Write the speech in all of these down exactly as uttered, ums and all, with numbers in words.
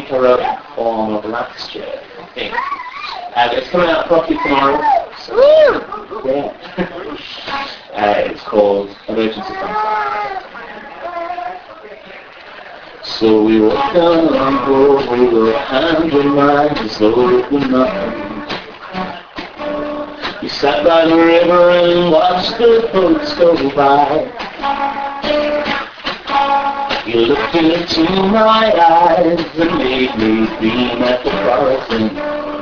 think I wrote it all of last year, I think. Uh, but it's coming out properly tomorrow. So, yeah. uh, it's called Emergency Contact. So we walked down the road, we were hand in mind, as though it were nothing. We sat by the river and watched the boats go by. You looked into my eyes and made me beam at the crossing.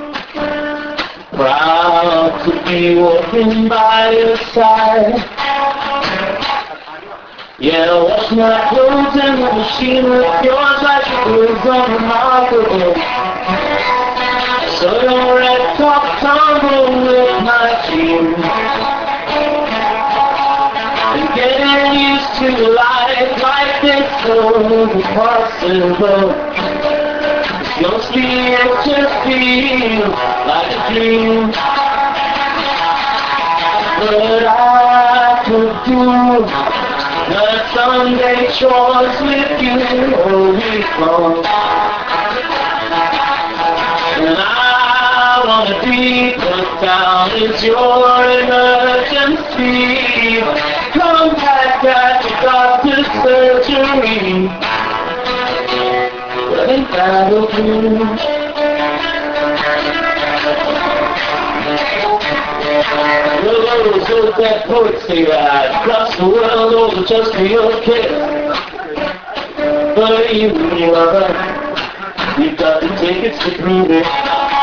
Proud to be walking by your side. Yeah, I washed my clothes in the machine with yours like it was unremarkable. So your red top tumble with my team. And getting used to life like this so impossible. Mostly it just feels like a dream. But I could do the Sunday chores with you all week long. And I wanna be put down as your emergency. Come back at the doctor's surgery. But ain't that'll do? Those old dead poets say that across the world over just for your kiss. But you and your lover, you've got the tickets to prove it.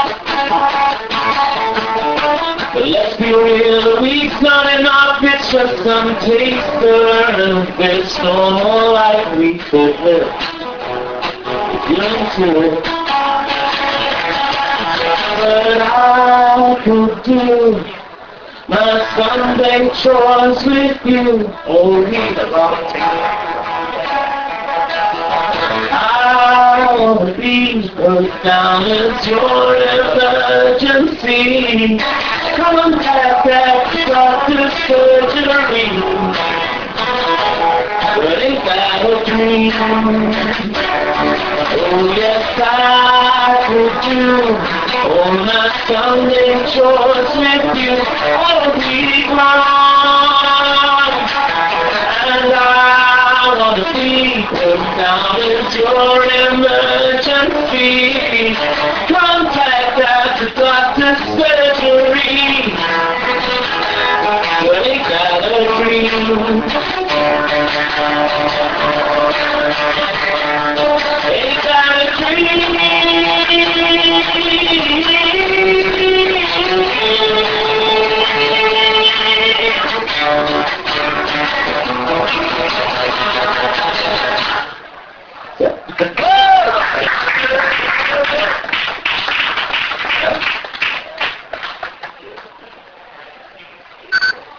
But let's be real, a week's not enough, it's just some taster. And there's no more life we could live if you're into it. But I could do my Sunday chores with you all week long. I wanna be put down as your emergency. Come back at the doctor's surgery. But ain't that a dream? Oh yes, I could do all my Sunday chores with you all week long. And I wanna be put down as your emergency. Contact at the doctor's surgery. But ain't that a dream?